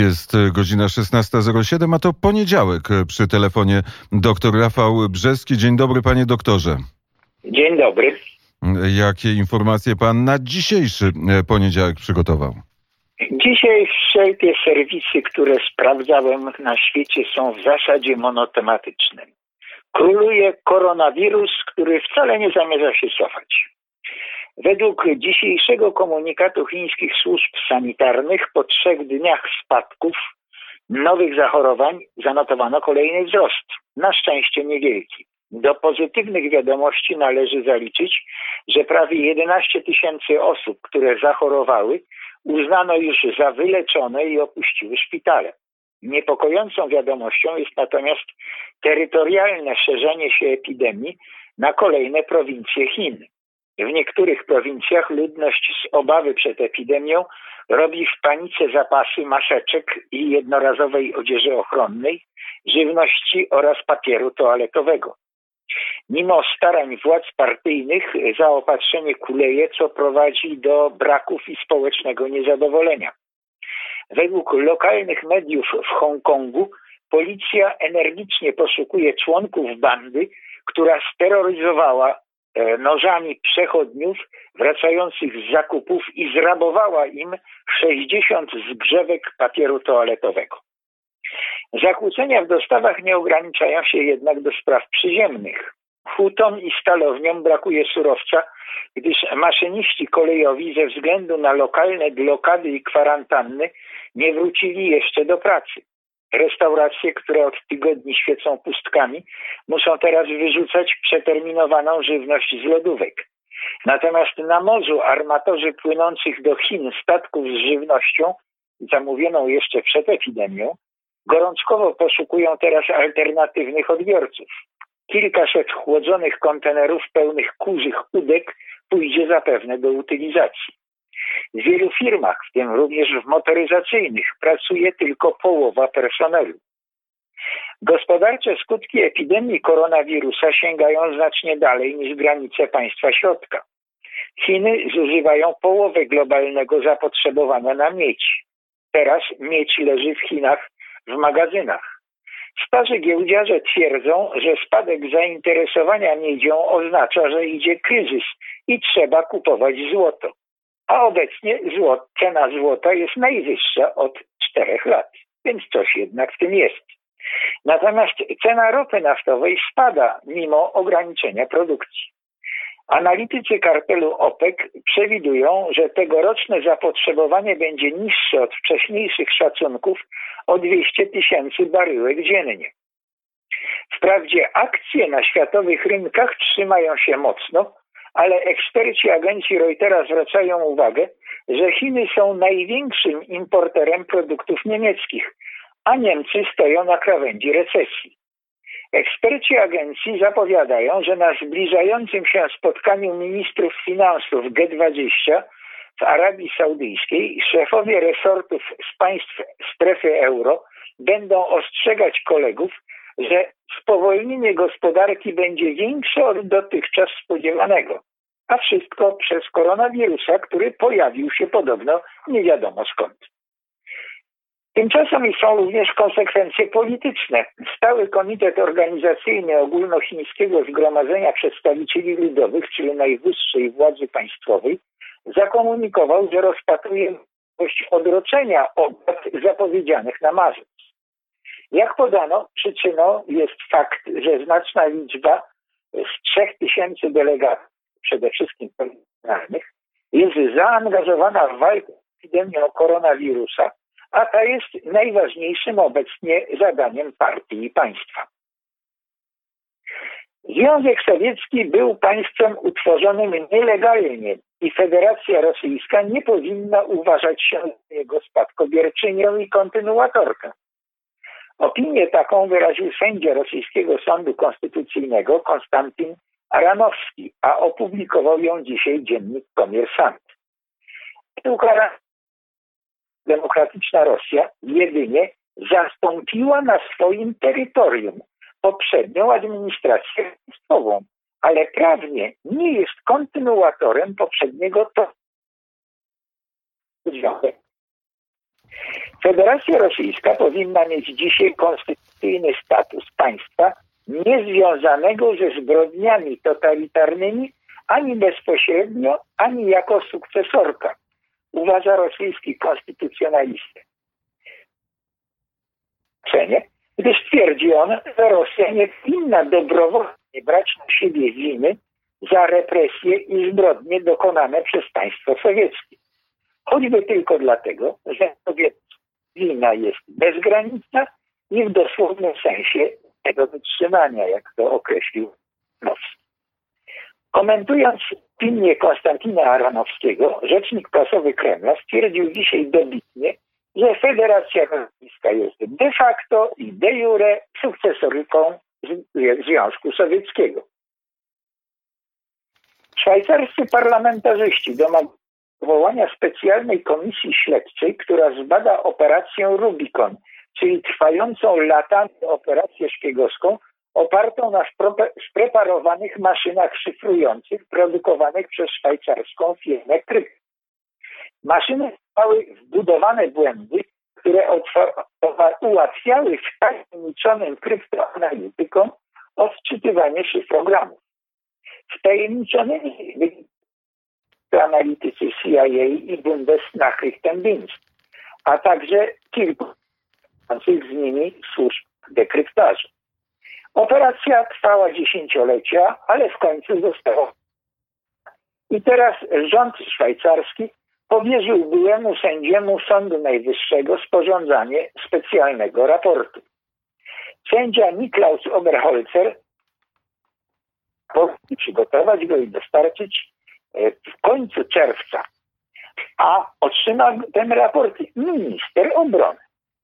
Jest godzina 16:07, a to poniedziałek. Przy telefonie dr Rafał Brzeski. Dzień dobry, panie doktorze. Dzień dobry. Jakie informacje pan na dzisiejszy poniedziałek przygotował? Dzisiaj wszelkie serwisy, które sprawdzałem na świecie, są w zasadzie monotematyczne. Króluje koronawirus, który wcale nie zamierza się cofać. Według dzisiejszego komunikatu chińskich służb sanitarnych po 3 dniach spadków nowych zachorowań zanotowano kolejny wzrost. Na szczęście niewielki. Do pozytywnych wiadomości należy zaliczyć, że prawie 11 000 osób, które zachorowały, uznano już za wyleczone i opuściły szpitale. Niepokojącą wiadomością jest natomiast terytorialne szerzenie się epidemii na kolejne prowincje Chin. W niektórych prowincjach ludność z obawy przed epidemią robi w panice zapasy maseczek i jednorazowej odzieży ochronnej, żywności oraz papieru toaletowego. Mimo starań władz partyjnych zaopatrzenie kuleje, co prowadzi do braków i społecznego niezadowolenia. Według lokalnych mediów w Hongkongu policja energicznie poszukuje członków bandy, która steroryzowała nożami przechodniów wracających z zakupów i zrabowała im 60 zgrzewek papieru toaletowego. Zakłócenia w dostawach nie ograniczają się jednak do spraw przyziemnych. Hutom i stalowniom brakuje surowca, gdyż maszyniści kolejowi ze względu na lokalne blokady i kwarantanny nie wrócili jeszcze do pracy. Restauracje, które od tygodni świecą pustkami, muszą teraz wyrzucać przeterminowaną żywność z lodówek. Natomiast na morzu armatorzy płynących do Chin statków z żywnością, zamówioną jeszcze przed epidemią, gorączkowo poszukują teraz alternatywnych odbiorców. Kilkaset chłodzonych kontenerów pełnych kurzych udek pójdzie zapewne do utylizacji. W wielu firmach, w tym również w motoryzacyjnych, pracuje tylko połowa personelu. Gospodarcze skutki epidemii koronawirusa sięgają znacznie dalej niż granice państwa środka. Chiny zużywają połowę globalnego zapotrzebowania na miedź. Teraz miedź leży w Chinach w magazynach. Starzy giełdziarze twierdzą, że spadek zainteresowania miedzią oznacza, że idzie kryzys i trzeba kupować złoto. A obecnie cena złota jest najwyższa od 4 lat, więc coś jednak w tym jest. Natomiast cena ropy naftowej spada mimo ograniczenia produkcji. Analitycy kartelu OPEC przewidują, że tegoroczne zapotrzebowanie będzie niższe od wcześniejszych szacunków o 200 000 baryłek dziennie. Wprawdzie akcje na światowych rynkach trzymają się mocno, ale eksperci agencji Reutera zwracają uwagę, że Chiny są największym importerem produktów niemieckich, a Niemcy stoją na krawędzi recesji. Eksperci agencji zapowiadają, że na zbliżającym się spotkaniu ministrów finansów G20 w Arabii Saudyjskiej szefowie resortów z państw strefy euro będą ostrzegać kolegów, że spowolnienie gospodarki będzie większe od dotychczas spodziewanego. A wszystko przez koronawirusa, który pojawił się podobno nie wiadomo skąd. Tymczasem są również konsekwencje polityczne. Stały Komitet Organizacyjny Ogólnochińskiego Zgromadzenia Przedstawicieli Ludowych, czyli najwyższej władzy państwowej, zakomunikował, że rozpatruje możliwość odroczenia obrad zapowiedzianych na marzec. Jak podano, przyczyną jest fakt, że znaczna liczba z 3000 delegatów, przede wszystkim personalnych, jest zaangażowana w walkę z epidemią koronawirusa, a ta jest najważniejszym obecnie zadaniem partii i państwa. Związek Sowiecki był państwem utworzonym nielegalnie i Federacja Rosyjska nie powinna uważać się za jego spadkobierczynią i kontynuatorkę. Opinię taką wyraził sędzia rosyjskiego sądu konstytucyjnego Konstantin Aranowski, a opublikował ją dzisiaj dziennik Komersant. Demokratyczna Rosja jedynie zastąpiła na swoim terytorium poprzednią administrację państwową, ale prawnie nie jest kontynuatorem poprzedniego Federacja Rosyjska powinna mieć dzisiaj konstytucyjny status państwa niezwiązanego ze zbrodniami totalitarnymi ani bezpośrednio, ani jako sukcesorka, uważa rosyjski konstytucjonalista. Gdyż twierdzi on, że Rosja nie powinna dobrowolnie brać na siebie winy za represje i zbrodnie dokonane przez państwo sowieckie. Choćby tylko dlatego, że wina jest bezgraniczna i w dosłownym sensie tego wytrzymania, jak to określił Nowski. Komentując opinię Konstantina Aronowskiego, rzecznik prasowy Kremla stwierdził dzisiaj dobitnie, że Federacja Rosyjska jest de facto i de jure sukcesorką Związku Sowieckiego. Szwajcarscy parlamentarzyści domagają powołania specjalnej komisji śledczej, która zbada operację Rubicon, czyli trwającą latami operację szpiegowską opartą na spreparowanych maszynach szyfrujących produkowanych przez szwajcarską firmę Krypt. Maszyny miały wbudowane błędy, które ułatwiały wtajemniczonym kryptoanalitykom odczytywanie szyfrogramów. Wtajemniczonymi analitycy CIA i Bundesnachrichtendienst, a także kilku z nimi służb dekryptażu. Operacja trwała dziesięciolecia, ale w końcu została. I teraz rząd szwajcarski powierzył byłemu sędziemu Sądu Najwyższego sporządzanie specjalnego raportu. Sędzia Niklaus Oberholzer powinien przygotować go i dostarczyć w końcu czerwca, a otrzyma ten raport minister obrony.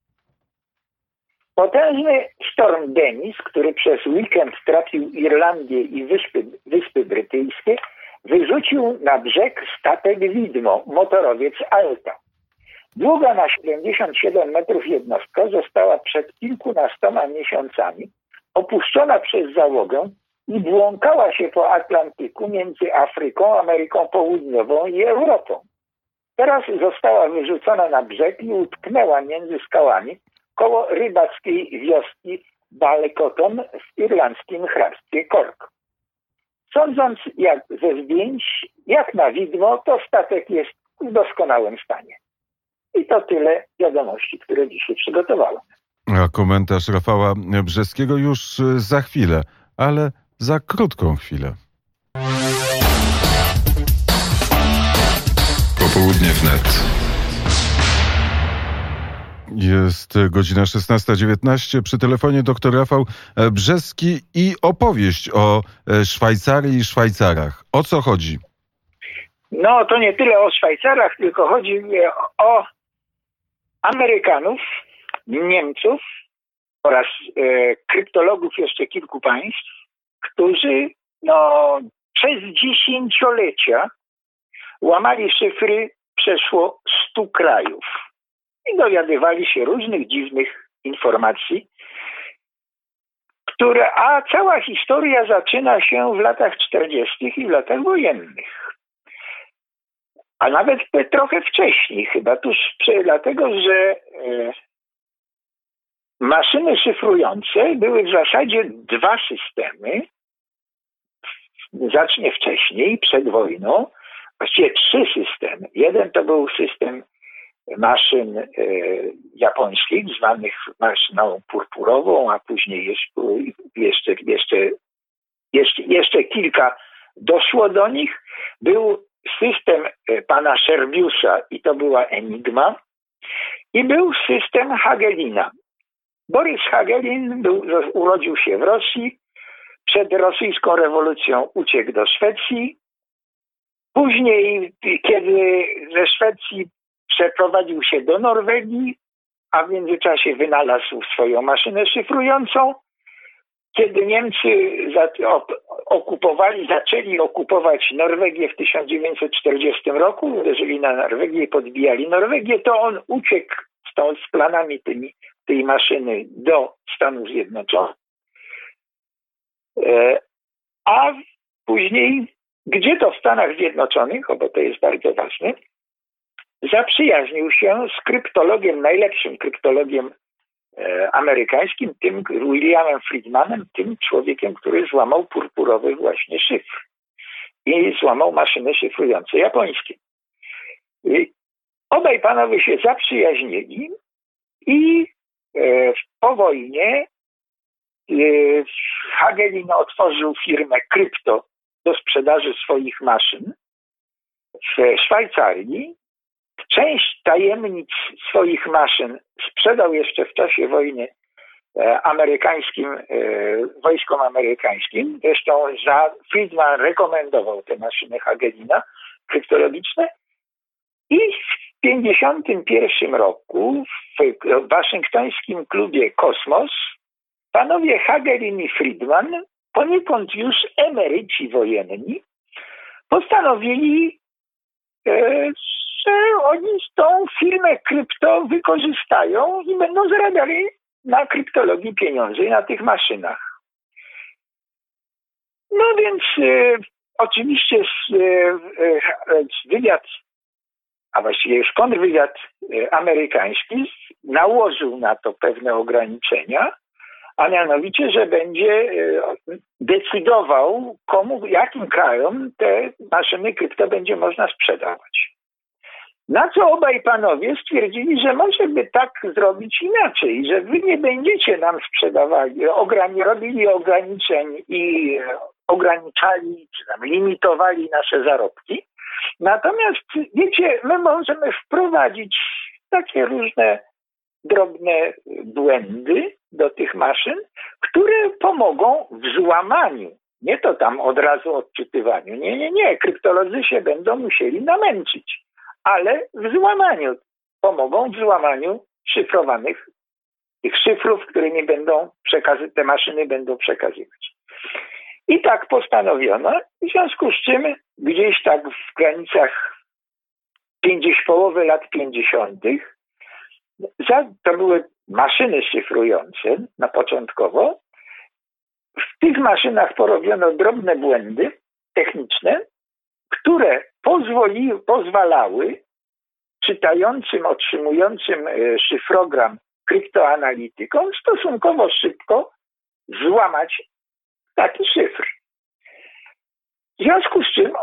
Potężny sztorm Denis, który przez weekend trafił Irlandię i Wyspy Brytyjskie, wyrzucił na brzeg statek Widmo, motorowiec Alta. Długa na 77 metrów jednostka została przed kilkunastoma miesiącami opuszczona przez załogę i błąkała się po Atlantyku między Afryką, Ameryką Południową i Europą. Teraz została wyrzucona na brzeg i utknęła między skałami koło rybackiej wioski Ballycotton w irlandzkim hrabstwie Cork. Sądząc ze zdjęć, jak na widmo, to statek jest w doskonałym stanie. I to tyle wiadomości, które dzisiaj przygotowałem. A komentarz Rafała Brzeskiego już za chwilę, ale za krótką chwilę. Popołudnie wnet. Jest godzina 16:19. Przy telefonie dr Rafał Brzeski i opowieść o Szwajcarii i Szwajcarach. O co chodzi? No, to nie tyle o Szwajcarach, tylko chodzi o Amerykanów, Niemców oraz kryptologów jeszcze kilku państw, którzy przez dziesięciolecia łamali szyfry przeszło 100 krajów i dowiadywali się różnych dziwnych informacji, a cała historia zaczyna się w latach 40. i w latach wojennych. A nawet trochę wcześniej chyba, dlatego, że maszyny szyfrujące były w zasadzie dwa systemy, znacznie wcześniej, przed wojną, właściwie 3 systemy. Jeden to był system maszyn japońskich, zwanych maszyną purpurową, a później jeszcze kilka doszło do nich. Był system pana Scherbiusa i to była Enigma i był system Hagelina. Borys Hagelin urodził się w Rosji, przed rosyjską rewolucją uciekł do Szwecji. Później, kiedy ze Szwecji przeprowadził się do Norwegii, a w międzyczasie wynalazł swoją maszynę szyfrującą. Kiedy Niemcy zaczęli okupować Norwegię w 1940 roku, uderzyli na Norwegię i podbijali Norwegię, to on uciekł z planami tej maszyny do Stanów Zjednoczonych. A później, gdzie to w Stanach Zjednoczonych, bo to jest bardzo ważne, zaprzyjaźnił się z kryptologiem, najlepszym kryptologiem amerykańskim, tym Williamem Friedmanem, tym człowiekiem, który złamał purpurowy właśnie szyfr i złamał maszyny szyfrujące japońskie. Obaj panowie się zaprzyjaźnili i po wojnie Hagelin otworzył firmę krypto do sprzedaży swoich maszyn w Szwajcarii. Część tajemnic swoich maszyn sprzedał jeszcze w czasie wojny wojskom amerykańskim. Zresztą Friedman rekomendował te maszyny Hagelina kryptologiczne. I w 1951 roku w waszyngtońskim klubie Kosmos panowie Hagelin i Friedman, poniekąd już emeryci wojenni, postanowili, że oni tą firmę krypto wykorzystają i będą zarabiali na kryptologii pieniądze i na tych maszynach. No więc oczywiście wywiad, a właściwie już kontrwywiad amerykański nałożył na to pewne ograniczenia, a mianowicie, że będzie decydował, jakim krajom te maszyny krypto będzie można sprzedawać. Na co obaj panowie stwierdzili, że może by tak zrobić inaczej, że wy nie będziecie nam sprzedawali, robili ograniczeń i ograniczali, czy tam limitowali nasze zarobki. Natomiast, wiecie, my możemy wprowadzić takie różne drobne błędy do tych maszyn, które pomogą w złamaniu, nie to tam od razu odczytywaniu. Nie. Kryptolodzy się będą musieli namęczyć, ale w złamaniu, pomogą w złamaniu szyfrowanych tych szyfrów, którymi te maszyny będą przekazywać. I tak postanowiono, w związku z czym gdzieś tak w granicach połowy lat 50. To były maszyny szyfrujące na początkowo. W tych maszynach porobiono drobne błędy techniczne, które pozwalały czytającym, otrzymującym szyfrogram kryptoanalitykom stosunkowo szybko złamać taki szyfr. W związku z czym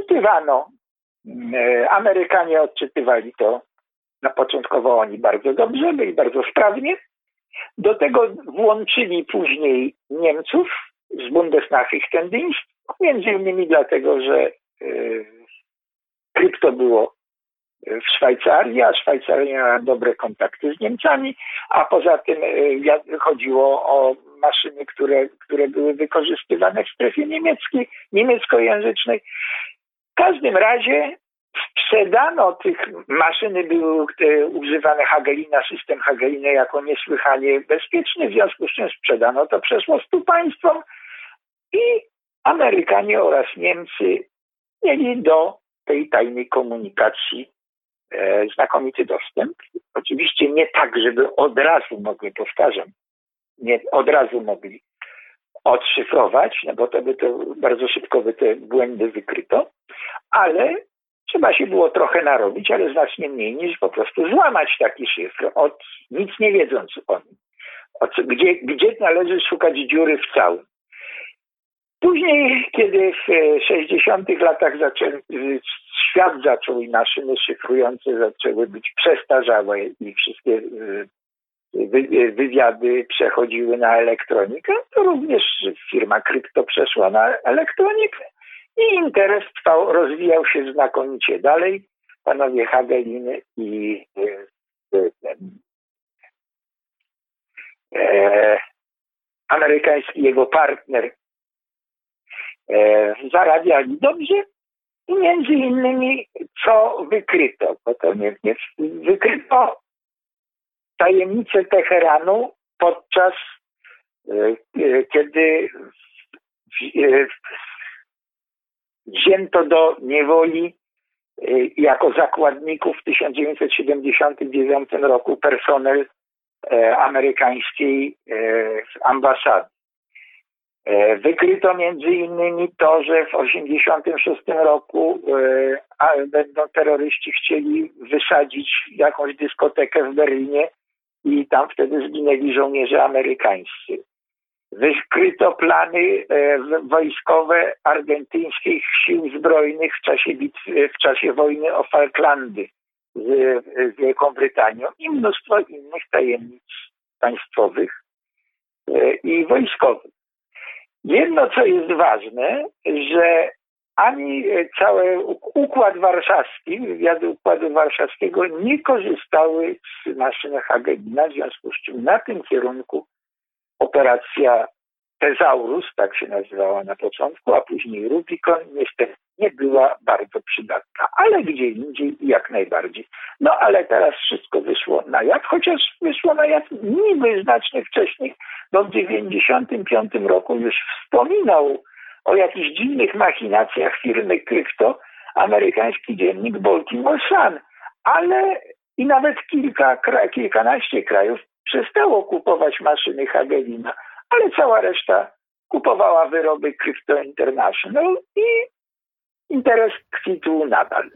Amerykanie odczytywali to początkowo oni bardzo dobrze, byli bardzo sprawnie. Do tego włączyli później Niemców z Bundesnachrichtendienst, między innymi dlatego, że krypto było w Szwajcarii, a Szwajcaria miała dobre kontakty z Niemcami, a poza tym chodziło o maszyny, które były wykorzystywane w strefie niemieckojęzycznej. W każdym razie sprzedano maszyny były używane Hagelina, system Hagelina jako niesłychanie bezpieczny, w związku z czym sprzedano to przeszło 100 państwom i Amerykanie oraz Niemcy mieli do tej tajnej komunikacji znakomity dostęp. Oczywiście nie tak, żeby od razu mogli odszyfrować, no bo to bardzo szybko by te błędy wykryto, ale trzeba się było trochę narobić, ale znacznie mniej niż po prostu złamać taki szyfr, nic nie wiedząc o nim. Gdzie należy szukać dziury w całym. Później, kiedy w 60. latach świat zaczął i maszyny szyfrujące zaczęły być przestarzałe i wszystkie wywiady przechodziły na elektronikę, to również firma krypto przeszła na elektronikę i interes rozwijał się znakomicie dalej. Panowie Hagelin i amerykański jego partner zarabiali dobrze i między innymi co wykryto, bo to nie wykryto tajemnicę Teheranu podczas kiedy wzięto do niewoli jako zakładników w 1979 roku personel amerykańskiej ambasady. Wykryto między innymi to, że w 1986 roku będą terroryści chcieli wysadzić jakąś dyskotekę w Berlinie i tam wtedy zginęli żołnierze amerykańscy. Wykryto plany wojskowe argentyńskich sił zbrojnych w czasie wojny o Falklandy z Wielką Brytanią i mnóstwo innych tajemnic państwowych i wojskowych. Jedno, co jest ważne, że ani cały Układ Warszawski, wywiady Układu Warszawskiego nie korzystały z maszyn Hagelina, w związku z czym na tym kierunku operacja Tezaurus, tak się nazywała na początku, a później Rubicon, niestety nie była bardzo przydatna, ale gdzie indziej jak najbardziej. No ale teraz wszystko wyszło na jaw, chociaż wyszło na jaw niby znacznie wcześniej, bo w 1995 roku już wspominał o jakichś dziwnych machinacjach firmy Krypto amerykański dziennik Baltimore Sun, ale i nawet kilkanaście krajów przestało kupować maszyny Hagelina, ale cała reszta kupowała wyroby Crypto International i interes kwitł nadal.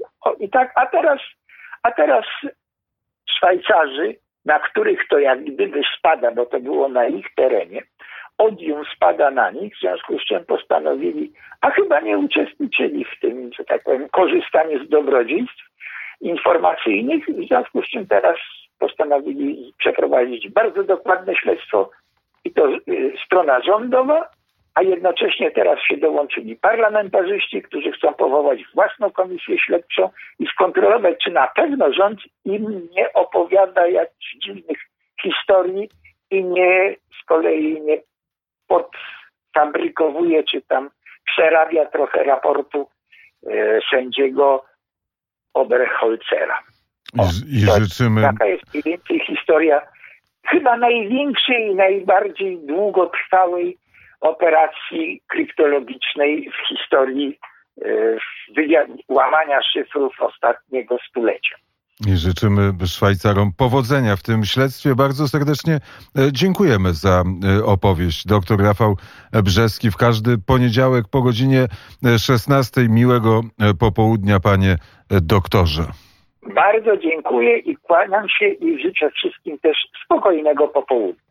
A teraz Szwajcarzy, na których to jak gdyby spada, bo to było na ich terenie, odium spada na nich, w związku z czym postanowili, a chyba nie uczestniczyli w tym, że tak powiem, korzystaniu z dobrodziejstw informacyjnych, w związku z czym teraz postanowili przeprowadzić bardzo dokładne śledztwo i to strona rządowa, a jednocześnie teraz się dołączyli parlamentarzyści, którzy chcą powołać własną komisję śledczą i skontrolować, czy na pewno rząd im nie opowiada jakichś dziwnych historii i z kolei nie podfabrykowuje, czy tam przerabia trochę raportu sędziego Oberholzera. I życzymy... Taka jest mniej więcej historia chyba największej i najbardziej długotrwałej operacji kryptologicznej w historii łamania szyfrów ostatniego stulecia. I życzymy Szwajcarom powodzenia w tym śledztwie. Bardzo serdecznie dziękujemy za opowieść. Dr Rafał Brzeski w każdy poniedziałek po godzinie 16. Miłego popołudnia, panie doktorze. Bardzo dziękuję i kłaniam się i życzę wszystkim też spokojnego popołudnia.